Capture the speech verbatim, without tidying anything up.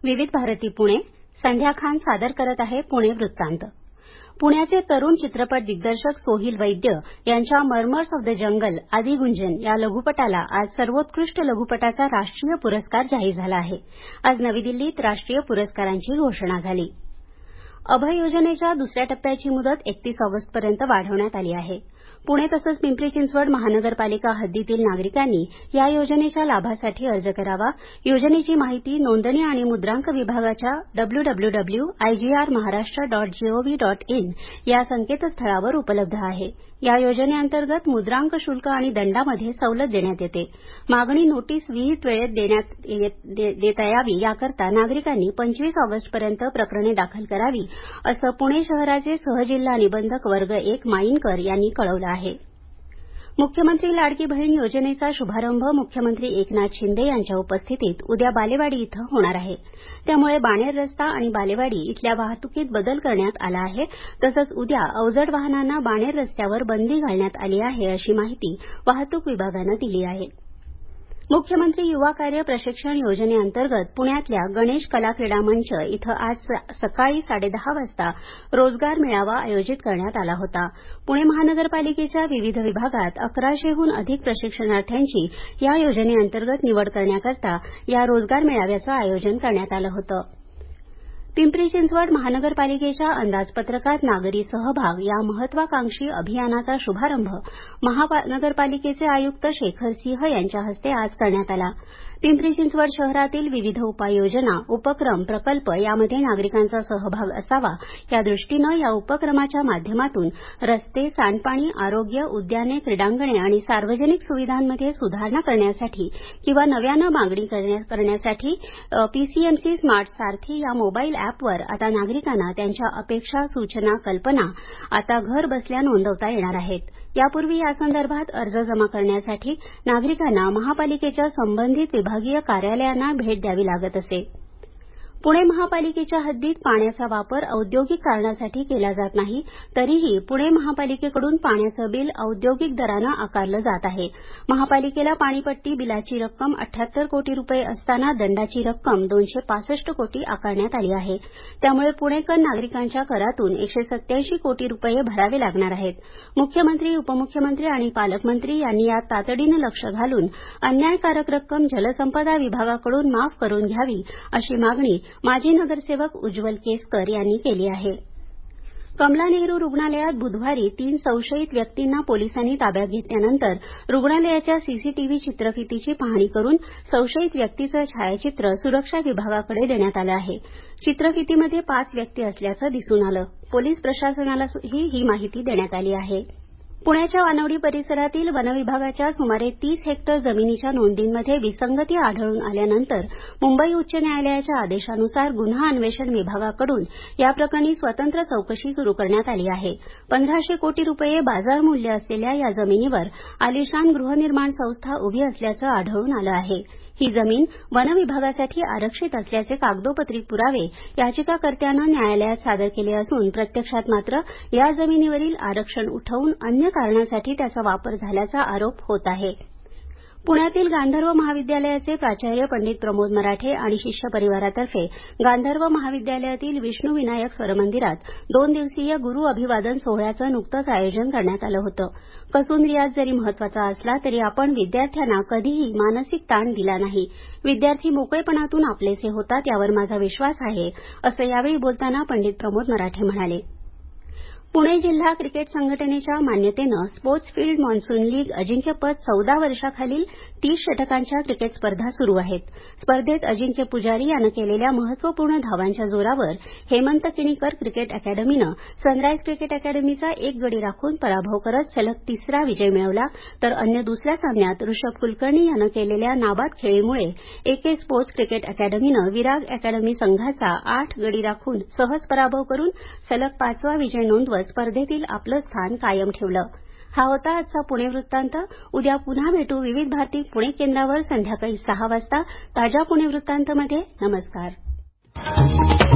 विविध भारती पुणे. संध्या खान सादर करत आहे पुणे वृत्तांत. पुण्याचे तरुण चित्रपट दिग्दर्शक सोहिल वैद्य यांच्या मर्मर्स ऑफ द जंगल आदी गुंजन या लघुपटाला आज सर्वोत्कृष्ट लघुपटाचा राष्ट्रीय पुरस्कार जाहीर झाला आहे. आज नवी दिल्लीत राष्ट्रीय पुरस्कारांची घोषणा झाली. अभय योजनेच्या दुसऱ्या टप्प्याची मुदत एकतीस ऑगस्टपर्यंत वाढवण्यात आली आहे. पुणे तसंच पिंपरी चिंचवड महानगरपालिका हद्दीतील नागरिकांनी या योजनेच्या लाभासाठी अर्ज करावा. योजनेची माहिती नोंदणी आणि मुद्रांक विभागाच्या W W W dot I G R Maharashtra dot gov dot in या संकेतस्थळावर उपलब्ध आहे. या योजनेअंतर्गत मुद्रांक शुल्क आणि दंडामध्ये सवलत देण्यात येते. मागणी नोटीस विहित वेळेत देण्यात देता यावी याकरता नागरिकांनी पंचवीस ऑगस्टपर्यंत प्रकरणे दाखल करावी असं पुणे शहराचे सहजिल्हा निबंधक वर्ग एक माईनकर यांनी कळवलं आहे. मुख्यमंत्री लाडकी बहीण योजनेचा शुभारंभ मुख्यमंत्री एकनाथ शिंदे यांच्या उपस्थितीत उद्या बालेवाडी इथं होणार आहे. त्यामुळे बाणेर रस्ता आणि बालेवाडी इथल्या वाहतुकीत बदल करण्यात आला आहे. तसंच उद्या अवजड वाहनांना बाणेर रस्त्यावर बंदी घालण्यात आली आहे अशी माहिती वाहतूक विभागानं दिली आहे. मुख्यमंत्री युवा कार्य प्रशिक्षण योजनेअंतर्गत पुण्यातल्या गणेश कला क्रीडा मंच इथं आज सकाळी साडेदहा वाजता रोजगार मेळावा आयोजित करण्यात आला होता. पुणे महानगरपालिकेच्या विविध विभागात अकराशेहून अधिक प्रशिक्षणार्थ्यांची या योजनेअंतर्गत निवड करण्याकरता या रोजगार मेळाव्याचं आयोजन करण्यात आलं होतं. पिंपरी चिंचवड महानगरपालिकेच्या अंदाजपत्रकात नागरी सहभाग या महत्वाकांक्षी अभियानाचा शुभारंभ महानगरपालिकेचे आयुक्त शेखर सिंह यांच्या हस्ते आज करण्यात आला. पिंपरी चिंचवड शहरातील विविध उपाययोजना उपक्रम प्रकल्प यामध्ये नागरिकांचा सहभाग असावा यादृष्टीनं या उपक्रमाच्या माध्यमातून रस्ते सांडपाणी आरोग्य उद्याने क्रीडांगणे आणि सार्वजनिक सुविधांमध्ये सुधारणा करण्यासाठी किंवा नव्यानं मागणी करण्यासाठी पीसीएमसी स्मार्ट सारथी या मोबाईल अॅपवर आता नागरिकांना त्यांच्या अपेक्षा सूचना कल्पना आता घर बसल्या नोंदवता येणार आहेत. यापूर्वी यासंदर्भात अर्ज जमा करण्यासाठी नागरिकांना महापालिकेच्या संबंधित विभागीय कार्यालयांना भेट द्यावी लागत असे. पुणे महापालिकेच्या हद्दीत पाण्याचा वापर औद्योगिक कारणासाठी केला जात नाही तरीही पुणे महापालिकेकडून पाण्याचं बिल औद्योगिक दरानं आकारलं जात आहे. महापालिकेला पाणीपट्टी बिलाची रक्कम अठ्ठ्याहत्तर कोटी रुपये असताना दंडाची रक्कम दोनशे पासष्ट कोटी आकारण्यात आली आहे. त्यामुळे पुणेकर नागरिकांच्या करातून एकशे सत्याऐंशी कोटी रुपये भरावे लागणार आहेत. मुख्यमंत्री उपमुख्यमंत्री आणि पालकमंत्री यांनी यात तातडीनं लक्ष घालून अन्यायकारक रक्कम जलसंपदा विभागाकडून माफ करून घ्यावी अशी मागणी माजी नगरसेवक उज्ज्वल केसकर यांनी केली आहे. कमला नेहरू रुग्णालयात बुधवारी तीन संशयित व्यक्तींना पोलिसांनी ताब्यात घेतल्यानंतर रुग्णालयाच्या सीसीटीव्ही चित्रफितीची पाहणी करून संशयित व्यक्तीचं छायाचित्र सुरक्षा विभागाकडे देण्यात आलं आहे. चित्रफितीमध्ये पाच व्यक्ती असल्याचं दिसून आलं. पोलीस प्रशासनालाही ही माहिती देण्यात आली आहे. पुण्याच्या वानवडी परिसरातील वनविभागाच्या सुमारे तीस हेक्टर जमिनीच्या नोंदींमध्ये विसंगती आढळून आल्यानंतर मुंबई उच्च न्यायालयाच्या आदेशानुसार गुन्हा अन्वेषण विभागाकडून या प्रकरणी स्वतंत्र चौकशी सुरू करण्यात आली आहे. पंधराशे कोटी रुपये बाजारमूल्य असलेल्या या जमिनीवर आलिशान गृहनिर्माण संस्था उभी असल्याचं आढळून आलं आहे. ही जमीन वनविभागासाठी आरक्षित असल्याचे कागदोपत्री पुरावे याचिकाकर्त्यानं न्यायालयात सादर केले असून प्रत्यक्षात मात्र या जमिनीवरील आरक्षण उठवून अन्य कारणासाठी त्याचा वापर झाल्याचा आरोप होत आहे. पुण्यातील गांधर्व महाविद्यालयाचे प्राचार्य पंडित प्रमोद मराठे आणि शिष्य परिवारातर्फे गांधर्व महाविद्यालयातील विष्णू विनायक स्वरमंदिरात दोन दिवसीय गुरू अभिवादन सोहळ्याचं नुकतंच आयोजन करण्यात आलं होतं. कसून रियाज जरी महत्वाचा असला तरी आपण विद्यार्थ्यांना कधीही मानसिक ताण दिला नाही. विद्यार्थी मोकळेपणातून आपलेसे होतात यावर माझा विश्वास आहे असं यावेळी बोलताना पंडित प्रमोद मराठे म्हणाले. पुणे जिल्हा क्रिकेट संघटनेच्या मान्यतेनं स्पोर्ट्स फील्ड मान्सून लीग अजिंक्यपद चौदा वर्षाखालील तीस षटकांच्या क्रिकेट स्पर्धा सुरू आहेत. स्पर्धेत अजिंक्य पुजारी यानं केलेल्या महत्वपूर्ण धावांच्या जोरावर हेमंत किणीकर क्रिकेट अकॅडमीनं सनराईज क्रिकेट अकॅडमीचा एक गडी राखून पराभव करत सलग तिसरा विजय मिळवला तर अन्य दुसऱ्या सामन्यात ऋषभ कुलकर्णी यानं केलेल्या नाबाद खेळीमुळे एके स्पोर्ट्स क्रिकेट अकॅडमीनं विराग अकॅडमी संघाचा आठ गडी राखून सहज पराभव करून सलग पाचवा विजय नोंदवत स्पर्धेतील आपलं स्थान कायम ठेवलं. हा होता आजचा पुणे वृत्तांत. उद्या पुन्हा भेटू विविध भारती पुणे केंद्रावर संध्याकाळी सहा वाजता ताज्या पुणे वृत्तांतमध्ये. नमस्कार.